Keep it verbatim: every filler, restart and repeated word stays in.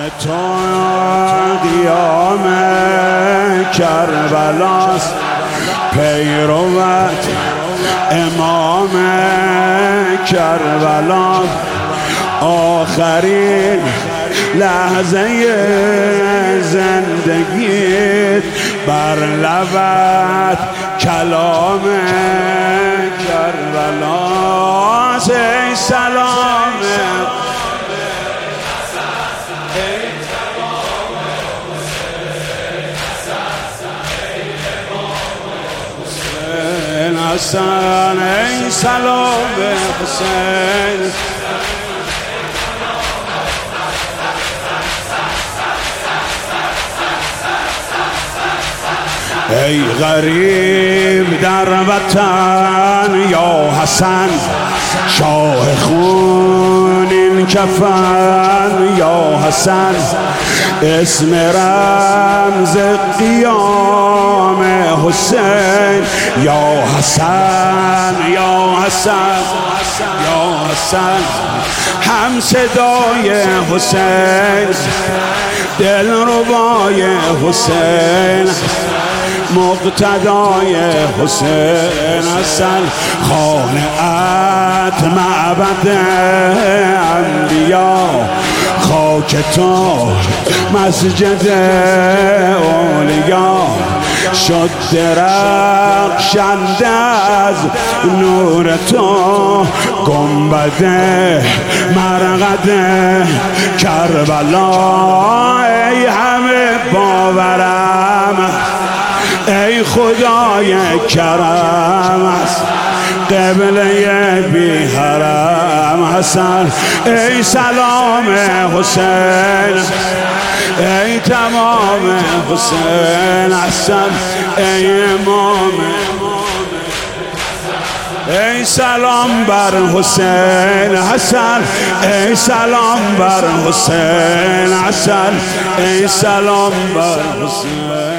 تو قیام کربلاست، پیروت امام کربلاست. آخرین لحظه زندگیت بر لبت کلام کربلاست. ای سلام حسن، ای سلام حسین. ای غریب در وطن یا حسن، شاه خون این کفن یا حسن. اسم رمز قیام حسین یا حسن، یا حسن، یا حسن. هم صدای حسین، دلربای حسین، مقتدای حسین. حسن خانه‌ات معبد انبیا، خاک تو مسجد اولیا. شد درخشنده از نور تو گنبد مرقد کربلا. ای همه باورم، ای خدای کرم، قبله بی حرم حسن. ای سلام حسین، ای تمام حسین حسن. ای امام، ای سلام بر حسین حسن. ای سلام بر حسین حسن. ای سلام بر حسین.